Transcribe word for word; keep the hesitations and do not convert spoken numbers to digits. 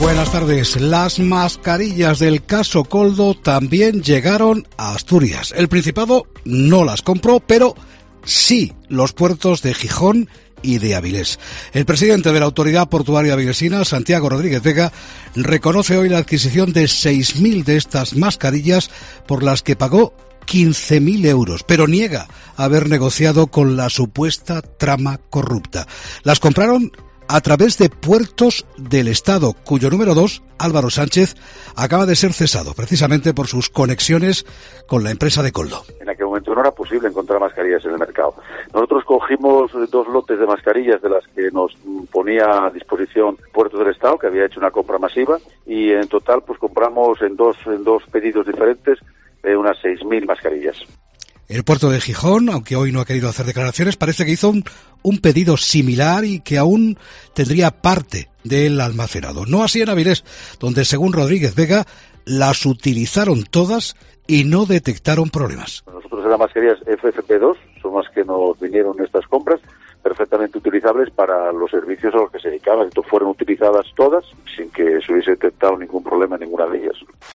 Buenas tardes. Las mascarillas del caso Koldo también llegaron a Asturias. El Principado no las compró, pero sí los puertos de Gijón y de Avilés. El presidente de la Autoridad Portuaria Avilesina, Santiago Rodríguez Vega, reconoce hoy la adquisición de seis mil de estas mascarillas por las que pagó quince mil euros, pero niega haber negociado con la supuesta trama corrupta. Las compraron a través de puertos del Estado, cuyo número dos, Álvaro Sánchez, acaba de ser cesado, precisamente por sus conexiones con la empresa de Koldo. En aquel momento no era posible encontrar mascarillas en el mercado. Nosotros cogimos dos lotes de mascarillas de las que nos ponía a disposición Puertos del Estado, que había hecho una compra masiva, y en total pues compramos en dos, en dos pedidos diferentes eh, unas seis mil mascarillas. El puerto de Gijón, aunque hoy no ha querido hacer declaraciones, parece que hizo un, un pedido similar y que aún tendría parte del almacenado. No así en Avilés, donde según Rodríguez Vega las utilizaron todas y no detectaron problemas. Nosotros eran mascarillas F F P dos, son las que nos vinieron estas compras, perfectamente utilizables para los servicios a los que se dedicaban. Entonces fueron utilizadas todas sin que se hubiese detectado ningún problema en ninguna de ellas.